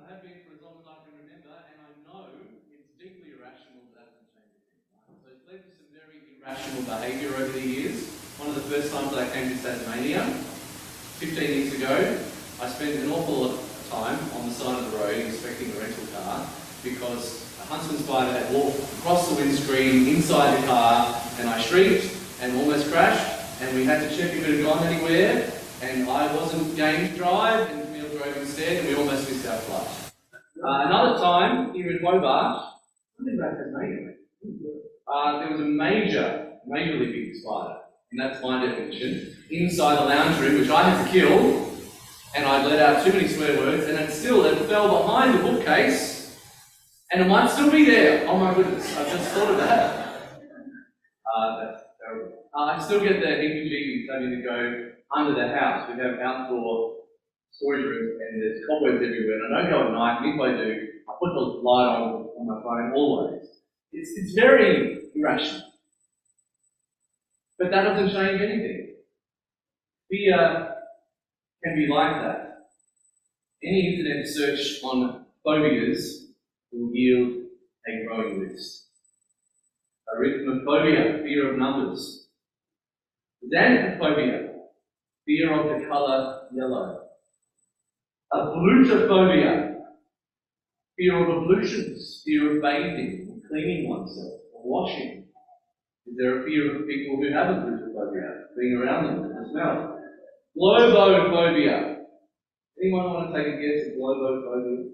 I have been for as long as I can remember, and I know it's deeply irrational, but that doesn't change anything. Right? So it's led to some very irrational behaviour over the years. One of the first times that I came to Tasmania, 15 years ago, I spent an awful lot of time on the side of the road inspecting a rental car because a huntsman spider had walked across the windscreen inside the car, and I shrieked and almost crashed, and we had to check if it had gone anywhere, and I wasn't game to drive, and Camille drove instead, and we almost missed our flight. Another time, here in Hobart, there was a majorly big spider, and that's my definition, inside the lounge room, which I had to kill, and I'd let out too many swear words, and it fell behind the bookcase, and it might still be there. Oh my goodness, I just thought of that. That's terrible. I still get the heebie-jeebies having to go under the house. We have outdoor storage rooms and there's cobwebs everywhere. And I don't go at night, and if I do, I put the light on my phone always. It's very irrational. But that doesn't change anything. Fear can be like that. Any internet search on phobias will yield a growing list. Arithmophobia, fear of numbers. Xanthophobia, fear of the colour yellow. Ablutophobia, fear of ablutions, fear of bathing, or cleaning oneself, or washing. Is there a fear of people who have ablutophobia, being around them and the smell? Globophobia. Anyone want to take a guess at globophobia?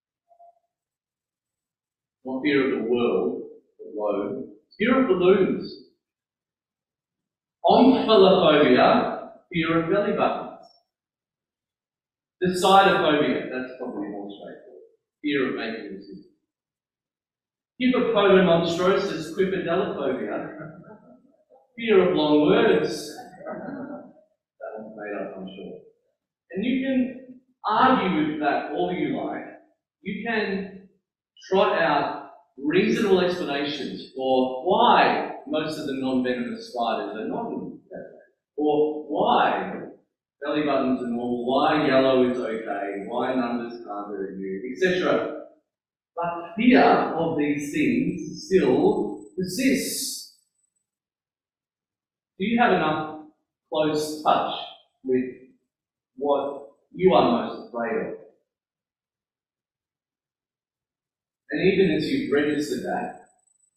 Not fear of the world, the globe. Fear of balloons. Omphalophobia, fear of belly buttons. Decidophobia, that's probably more straightforward. Fear of making a decision. Hippopotamonstrosis quipadellophobia, fear of long words. That one's made up, I'm sure. And you can argue with that all you like. You can trot out reasonable explanations for why most of the non-venomous spiders are not in that way, or why belly buttons are normal, why yellow is okay, why numbers can't hurt you, etc. But fear of these things still persists. Do you have enough close touch with what you are most afraid of? And even as you've registered that,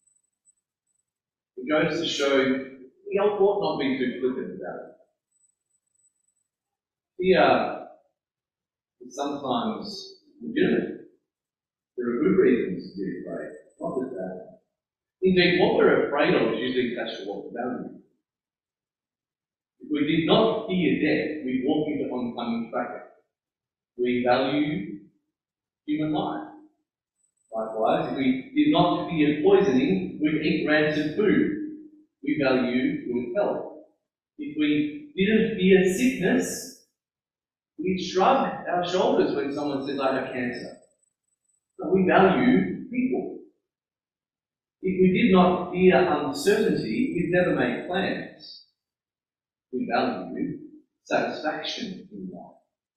it goes to show we ought not be too flippant about it. Fear is sometimes legitimate. There are good reasons to be afraid, not just that. Indeed, what we're afraid of is usually attached to what we value. If we did not fear death, we'd walk into oncoming traffic. We value human life. Likewise, if we did not fear poisoning, we'd eat rancid food. We value good health. If we didn't fear sickness, we'd shrug our shoulders when someone says, I have cancer. But we value people. If we did not fear uncertainty, we'd never make plans. We value satisfaction in life.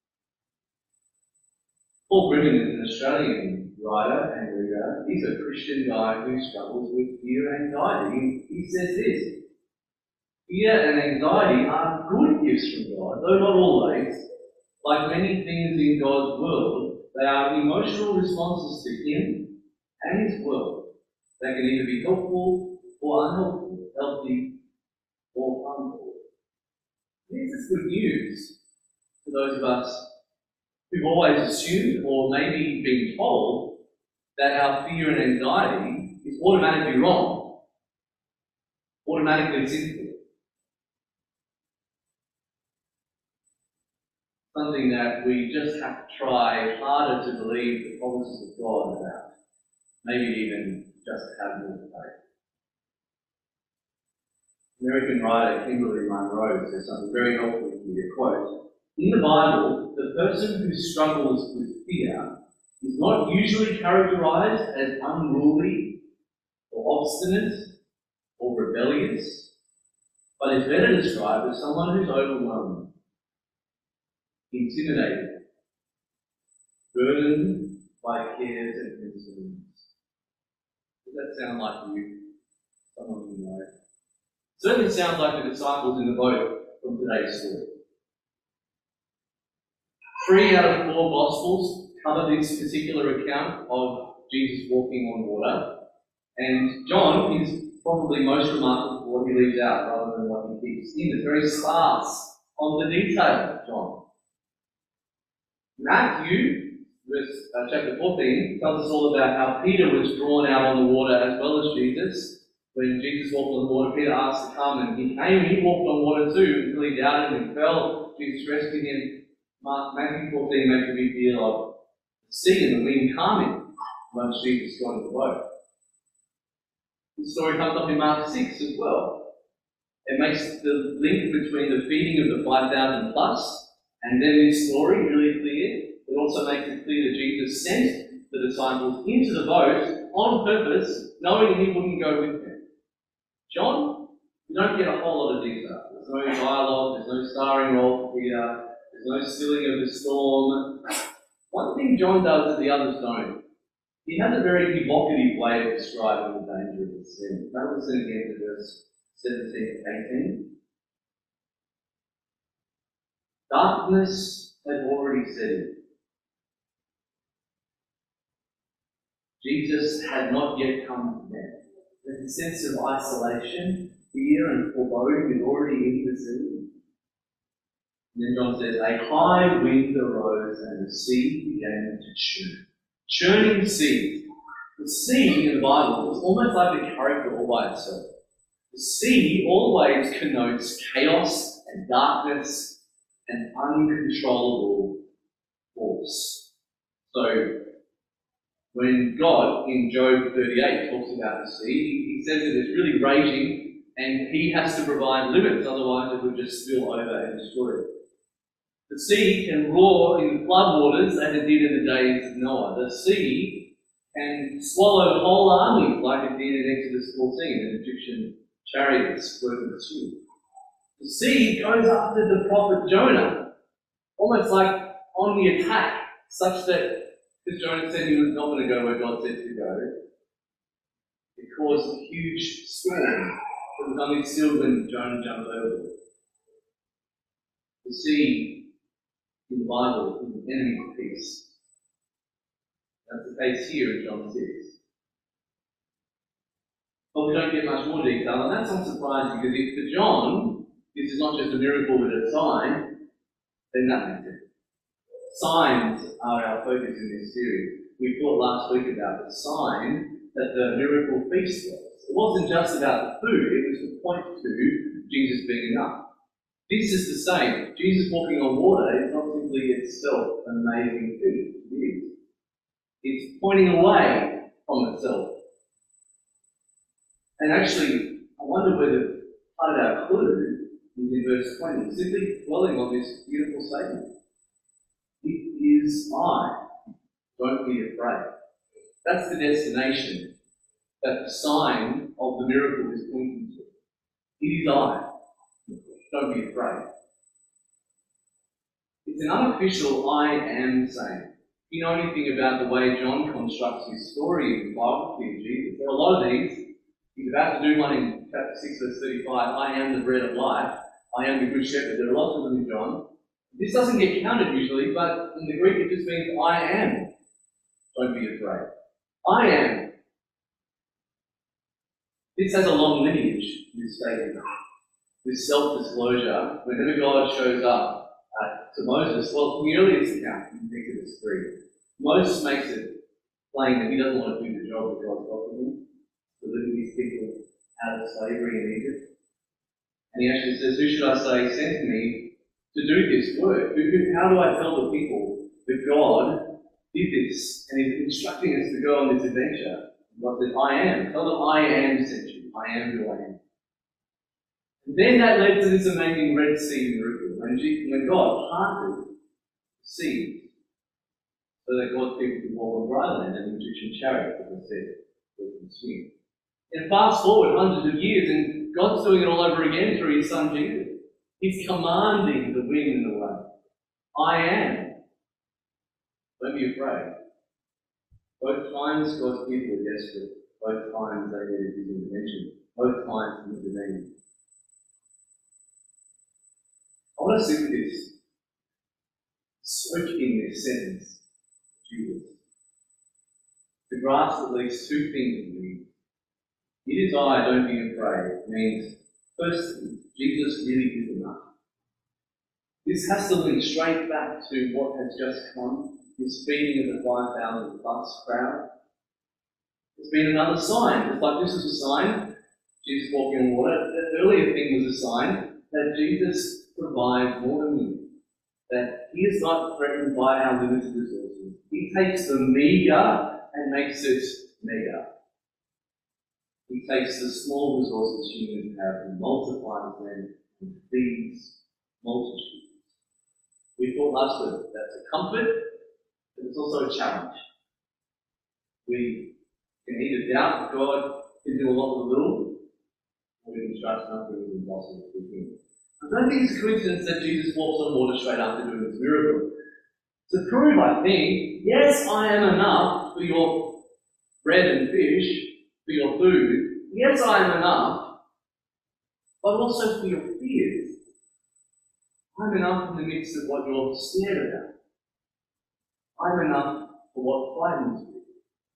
Paul Grimmon is an Australian writer and reader. He's a Christian guy who struggles with fear and anxiety. He says this: fear and anxiety are good gifts from God, though not always. Like many things in God's world, they are emotional responses to Him and His world. They can either be helpful or unhelpful, healthy or harmful. This is good news for those of us who've always assumed or maybe been told that our fear and anxiety is automatically wrong, automatically sinful. Something that we just have to try harder to believe the promises of God about. Maybe even just have more faith. American writer Kimberly Monroe says something very helpful here, quote, in the Bible, the person who struggles with fear is not usually characterized as unruly or obstinate or rebellious, but is better described as someone who's overwhelmed, intimidated, burdened, by cares and concerns. Does that sound like you? Someone you know? Certainly sounds like the disciples in the boat from today's story. 3 out of 4 Gospels cover this particular account of Jesus walking on water. And John is probably most remarkable for what he leaves out rather than what he keeps in. It's very sparse on the detail, John. Matthew, chapter 14, tells us all about how Peter was drawn out on the water as well as Jesus. When Jesus walked on the water, Peter asked to come, and he came and he walked on water too until he doubted and fell. Jesus rescued him. Matthew 14 makes a big deal of the sea and the wind calming once Jesus got into the boat. This story comes up in Mark 6 as well. It makes the link between the feeding of the 5,000 plus and then this story really clear. It also makes it clear that Jesus sent the disciples into the boat on purpose, knowing he wouldn't go with them. John, you don't get a whole lot of detail. There's no dialogue, there's no starring role for Peter, there's no stilling of the storm. One thing John does that the others don't, he has a very evocative way of describing the danger of the sin. Now listen again to verse 17 to 18. Darkness had already set in. Jesus had not yet come to them. There's a sense of isolation, fear and foreboding is already in the sea. And then John says, a high wind arose and the sea began to churn. Churning sea. The sea in the Bible is almost like a character all by itself. The sea always connotes chaos and darkness and uncontrollable force. So, when God in Job 38 talks about the sea, he says that it's really raging and he has to provide limits, otherwise it will just spill over and destroy it. The sea can roar in floodwaters as it did in the days of Noah. The sea can swallow whole armies like it did in Exodus 14, and Egyptian chariots were consumed. The sea goes after the prophet Jonah, almost like on the attack, such that because Jonah said he was not going to go where God said to go, it caused a huge storm that was only stilled when Jonah jumped over it. The sea in the Bible is an enemy of peace. That's the case here in John 6. But we don't get much more detail, and that's not surprising because if for John, this is not just a miracle with a sign, then nothing. Signs are our focus in this series. We thought last week about the sign that the miracle feast was. It wasn't just about the food, it was to point to Jesus being enough. This is the same. Jesus walking on water is not simply itself an amazing feat. It is. It's pointing away from itself. And actually, I wonder whether part of our clue is in verse 20, simply dwelling on this beautiful statement. It is I. Don't be afraid. That's the destination that the sign of the miracle is pointing to. It is I. Don't be afraid. It's an unofficial I am saying. If you know anything about the way John constructs his story in the biography of Jesus, there are a lot of these. He's about to do one in chapter 6, verse 35. I am the bread of life. I am the good shepherd. There are lots of them in John. This doesn't get counted usually, but in the Greek it just means I am. Don't be afraid. I am. This has a long lineage, this statement. This self-disclosure, whenever God shows up to Moses, well, in the earliest account, in Exodus 3, Moses makes it plain that he doesn't want to do the job that God's got for him, deliver these people out of slavery in Egypt. And he actually says, who should I say sent me to do this work? How do I tell the people that God did this and is instructing us to go on this adventure? God said, I am. Tell them I am sent you. I am who I am. And then that led to this amazing Red Sea miracle. When God parted the sea so that God's people could walk on dry land and the Egyptian chariots, as I said, were consumed. And fast forward hundreds of years, and God's doing it all over again through his son Jesus. He's commanding the wind and the wave. I am. Don't be afraid. Both times God's people are desperate. Both times they need His intervention. Both times He intervenes. I want to sit with this. Soak in this sentence. Jesus. To grasp at least two things in me. It is I, don't be afraid, means, firstly, Jesus really is enough. This has to link straight back to what has just come, this feeding of the 5,000 plus crowd. It's been another sign. It's like this was a sign, Jesus walking on water. The earlier thing was a sign that Jesus provides more than we. That He is not threatened by our limited resources. He takes the meager and makes it mega. He takes the small resources humans have and multiplies them and feeds multitudes. We thought last week that's a comfort, but it's also a challenge. We can either doubt that God can do a lot with little, or we can trust nothing is impossible with Him. I don't think it's a coincidence that Jesus walks on water straight after doing this miracle. To prove, I think, yes, I am enough for your bread and fish, for your food. Yes, I am enough, but also for your fears. I'm enough in the midst of what you're scared about. I'm enough for what frightens you.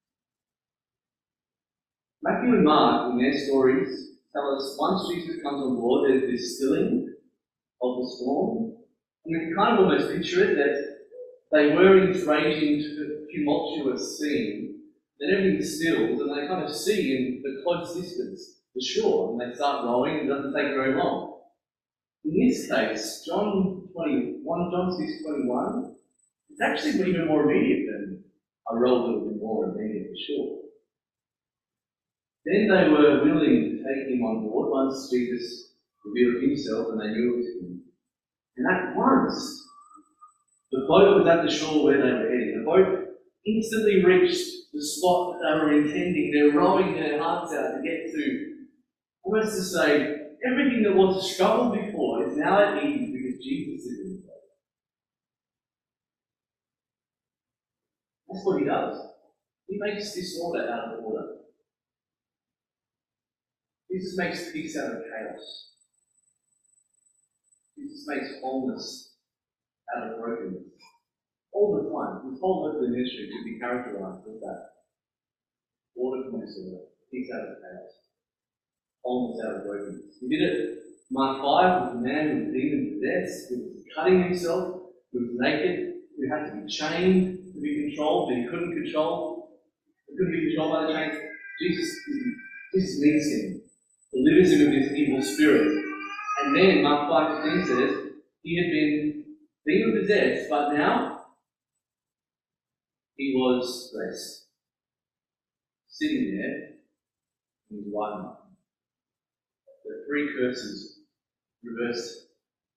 Matthew and Mark, in their stories, tell us once Jesus comes on board, there's this stilling of the storm. And we can kind of almost picture it that they were in this raging, tumultuous scene. Then everything stills, and they kind of see in the close distance the shore, and they start rowing, and it doesn't take very long. In this case, John 6:21, it's actually even more immediate than a row a little bit more immediate for sure. Then they were willing to take Him on board once Jesus revealed Himself and they knew it was Him. And at once, the boat was at the shore where they were heading. The boat instantly reached the spot that they were intending. They're rowing their hearts out to get to. Almost to say, everything that was a struggle before is now at ease because Jesus is in the boat. That's what He does. He makes disorder out of order. Jesus makes peace out of chaos. Jesus makes wholeness out of brokenness. All the time. His whole earthly ministry could be characterized as that. Order from disorder, peace out of chaos, wholeness out of brokenness. He did it Mark 5 with a man with demon possessed, who was cutting himself, who was naked, who had to be chained to be controlled, but he couldn't be controlled by the chains. Jesus meets him, delivers him of his evil spirit. And then Mark 5:15 says, he had been demon possessed, but now he was blessed. Sitting there in his right mind. The three curses reversed.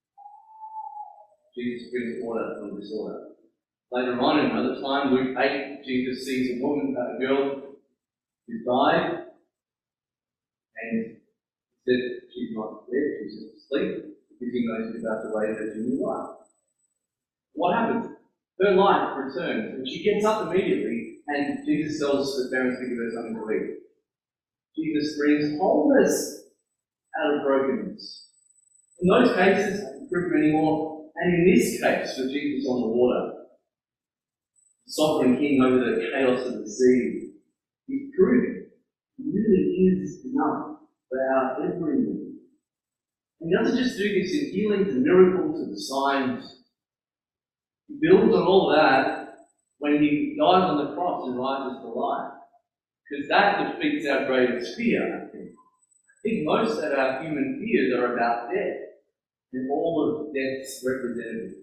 Jesus brings order from disorder. Later on, in another time, Luke 8, Jesus sees a girl who died, and said she's not dead, she's asleep, because he knows he's about to raise her to new life. What happens? Her life returns, and she gets up immediately, and Jesus tells her parents to give her something to eat. Jesus brings wholeness out of brokenness. In those cases, I can't prove anymore, and in this case, with Jesus on the water, the sovereign king over the chaos of the sea, he's proving he really is enough for our every need. And he doesn't just do this in healings and miracles and signs. He builds on all of that when he dies on the cross and rises to life. Because that defeats our greatest fear, I think. I think most of our human fears are about death and all of death's representatives.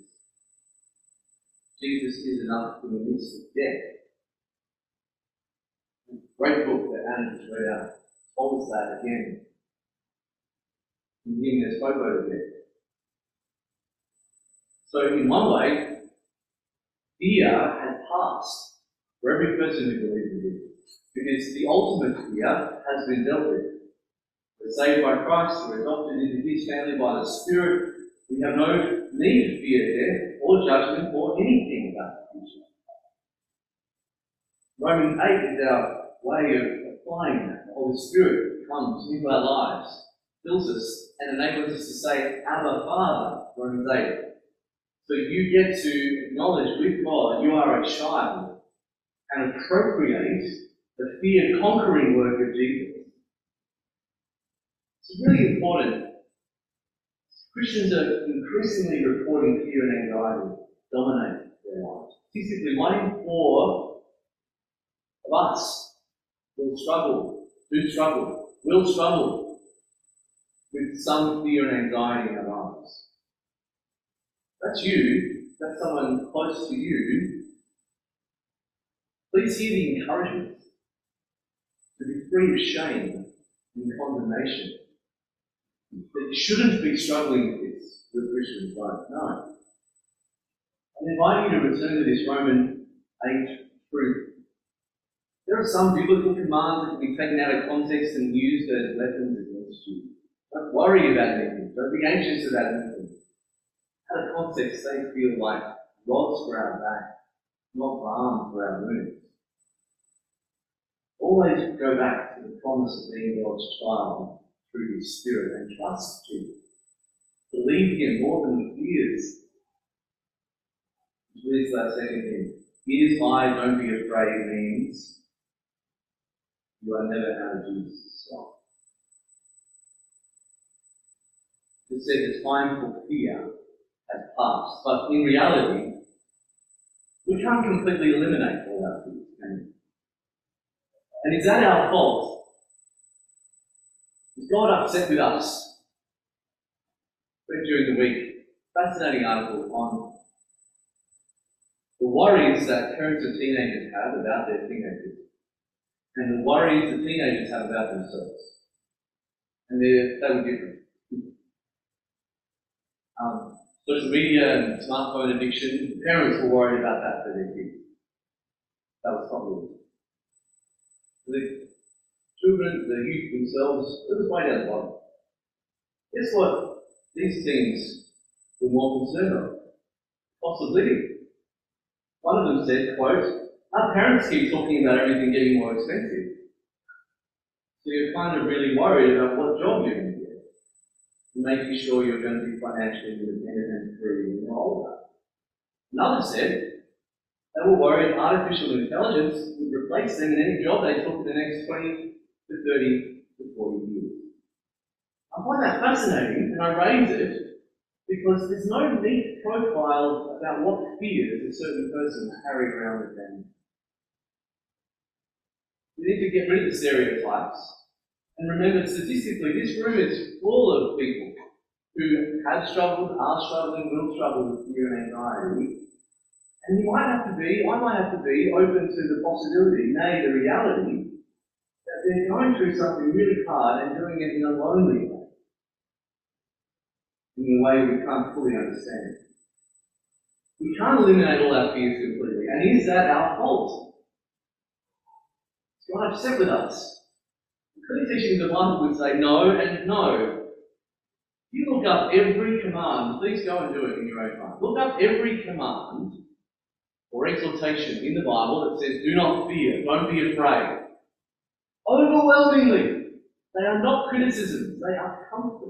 Jesus is enough in the midst of death. A great book that Anna just read out told us that again. In him there's hope over death. So in one way, fear has passed for every person who believes in him. Because the ultimate fear has been dealt with. We're saved by Christ, we're adopted into his family by the Spirit. We have no need to fear death or judgment or anything about the future. Romans 8 is our way of applying that. The Holy Spirit comes into our lives, fills us, and enables us to say, Abba, Father, Romans 8. So you get to acknowledge with God you are a child and appropriate the fear-conquering work of Jesus. It's really important. Christians are increasingly reporting fear and anxiety dominate their lives. Statistically, 1 in 4 of us will struggle with some fear and anxiety in our lives. That's you, that's someone close to you. Please hear the encouragement to be free of shame and condemnation. That you shouldn't be struggling with this with Christians, right? No. I invite you to return to this Roman 8 truth. There are some biblical commands that can be taken out of context and used as weapons against you. Don't worry about anything. Don't be anxious about anything. Out of context, they feel like rods for our back, not balm for our wounds. Always go back to the promise of being God's child through His Spirit and trust Jesus. Believe Him more than the fears. Here's that second thing. Here's why don't be afraid means you are never out of Jesus' sight. It said the time for fear has passed, but in reality, we can't completely eliminate all our fears, can we? And is that our fault? Is God upset with us? Read during the week, fascinating article on the worries that parents of teenagers have about their teenagers, and the worries the teenagers have about themselves. And they were different. Social media and smartphone addiction, parents were worried about that for their kids. That was probably it. The children, the youth themselves, it was way down the bottom. Guess what? These things were more concerned of. Cost of living. One of them said, quote, our parents keep talking about everything getting more expensive. So you're kind of really worried about what job you're going to get. And making sure you're going to be financially independent and free when you're older. Another said, they were worried artificial intelligence would replace them in any job they took for the next 20 to 30 to 40 years. I find that fascinating, and I raise it because there's no neat profile about what fears a certain person carried around with them. We need to get rid of the stereotypes and remember statistically this room is full of people who have struggled, are struggling, will struggle with fear and anxiety. And I might have to be open to the possibility, nay, the reality, that they're going through something really hard and doing it in a lonely way. In a way we can't fully understand. We can't eliminate all our fears completely. And is that our fault? Is God upset with us? The clear teaching of the Bible would say no and no. You look up every command, please go and do it in your own time. Look up every command or exhortation in the Bible that says do not fear, don't be afraid. Overwhelmingly, they are not criticisms, they are comfort.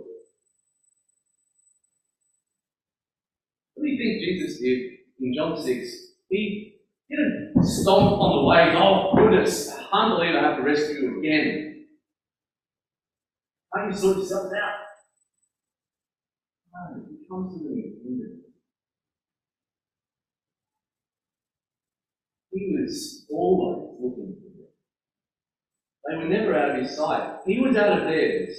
What do you think Jesus did in John 6? He didn't stomp on the waves, oh goodness, I can't believe I have to rescue you again. Can't you sort yourself out? No, he comes to them in. He was always looking for them. They were never out of his sight. He was out of theirs.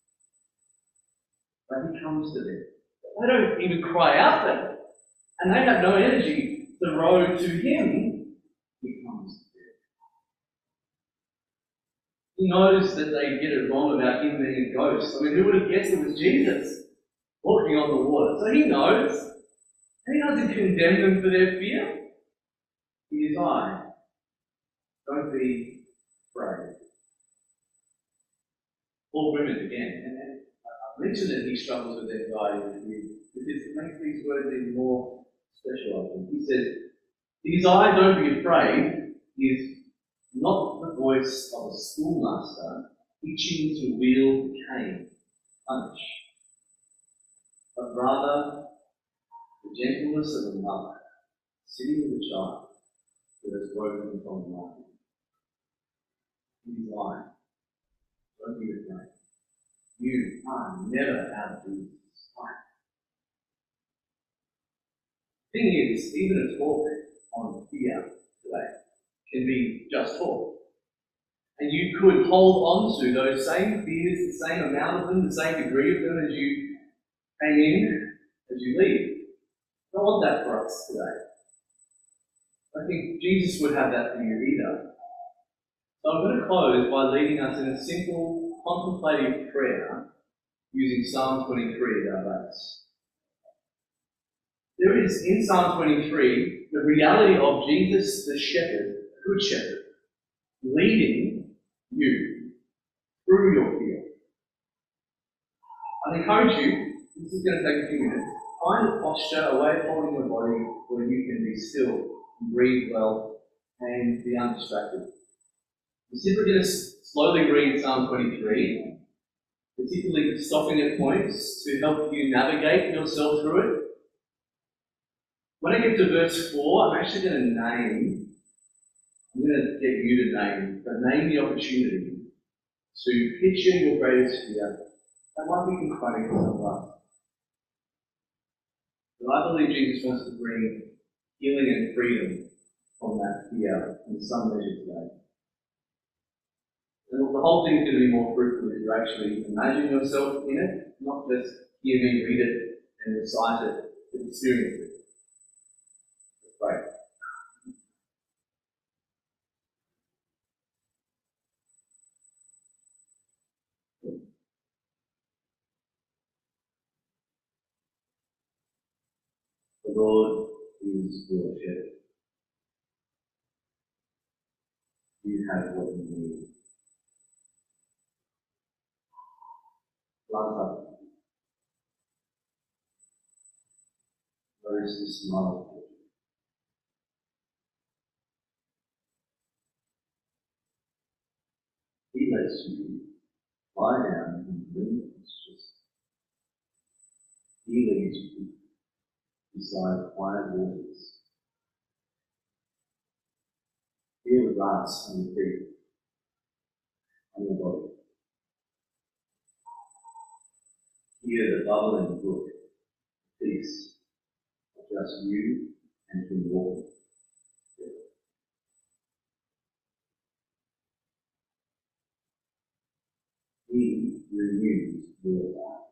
But he comes to them. They don't even cry out to him. And they have no energy to row to him. He comes to them. He knows that they get it wrong about him being a ghost. I mean, who would have guessed it was Jesus walking on the water? So he knows. And he doesn't condemn them for their fear. He is I. Don't be afraid. Paul Grimmett again, and I mentioned that he struggles with anxiety and fear because it makes these words even more special, I think. He says, his I, don't be afraid, is not the voice of a schoolmaster itching to wield the cane, punish, but rather the gentleness of a mother sitting with a child who has woken from the night. He's lying. Don't be afraid. You are never out of Jesus' sight. The thing is, even a talk on fear today can be just talk. And you could hold on to those same fears, the same amount of them, the same degree of them as you came in, as you leave. I don't want that for us today. I think Jesus would have that for you either. So I'm going to close by leading us in a simple contemplative prayer using Psalm 23 as our base. There is in Psalm 23 the reality of Jesus the shepherd, good shepherd, leading you through your fear. I encourage you, this is going to take a few minutes, find a posture, a way of holding your body where you can be still, breathe well, and be undistracted. We're simply going to slowly read Psalm 23, particularly stopping at points to help you navigate yourself through it. When I get to verse 4, I'm actually going to get you to name the opportunity to picture your greatest fear. That might be confronting someone. But I believe Jesus wants to bring healing and freedom from that fear in some measure today. And the whole thing is going to be more fruitful if you actually imagine yourself in it, not just hear me read it and recite it, but experience it. That's great. The Lord is your shepherd. You have what you need. Love up. Notice the smile. He lets you lie down in green pastures. He leads you beside quiet waters. Feel the grass on your feet, on your body. Hear the bubbling brook, peace of just you and from walking together. He renews your life.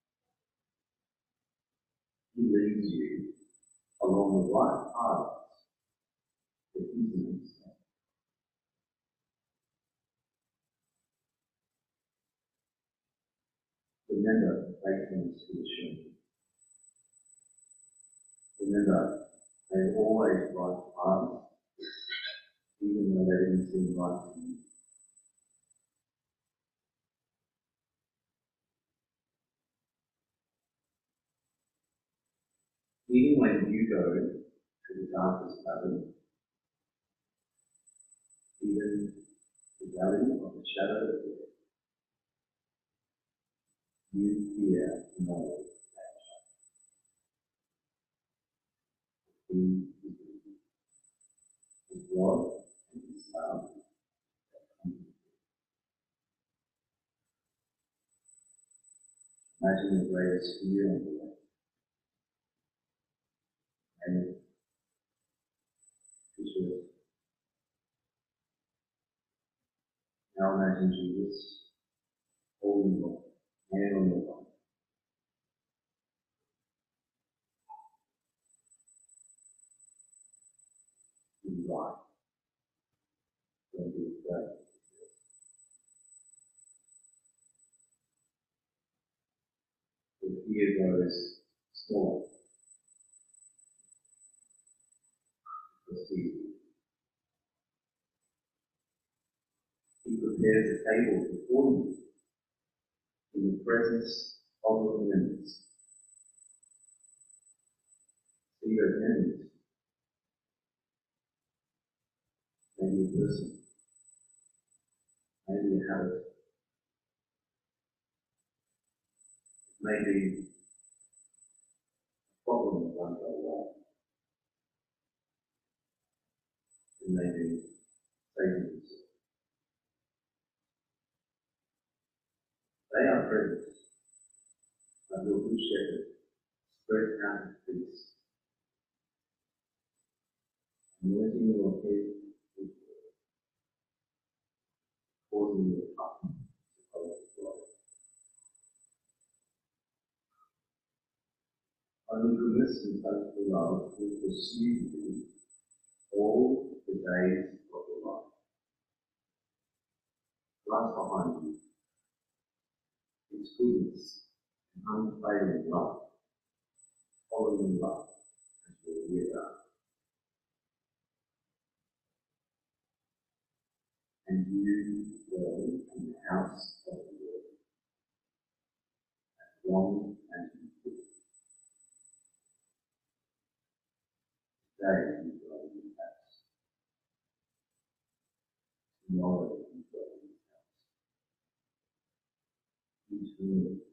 He leads you along the right paths that He's in Himself. Remember faithfulness to the shepherd. Remember, they always right paths, even though they didn't seem right to you. Even when you go to the darkest valley, even the valley of the shadow of death, you fear no danger. He is His rod and His staff that comfort you. Imagine the greatest fear on the way. And picture it. Now imagine Jesus holding your hand on your body. He's right. Don't be afraid. The fear grows smaller because He prepares a table before you in the presence of your enemies. See your enemies. Maybe a person, inhabit. It may be a problem that won't go away. It may be Satan's. They are present, but your good shepherd spreads out his peace, anointing your head with oil, causing your cup to overflow. Only goodness and faithful love will pursue you all the days of your life. Right behind you, its goodness and unfailing love, following love as your year up. And you dwell in the house of the Lord as long as you live. Today you dwell in the house. Tomorrow you dwell in the house. Each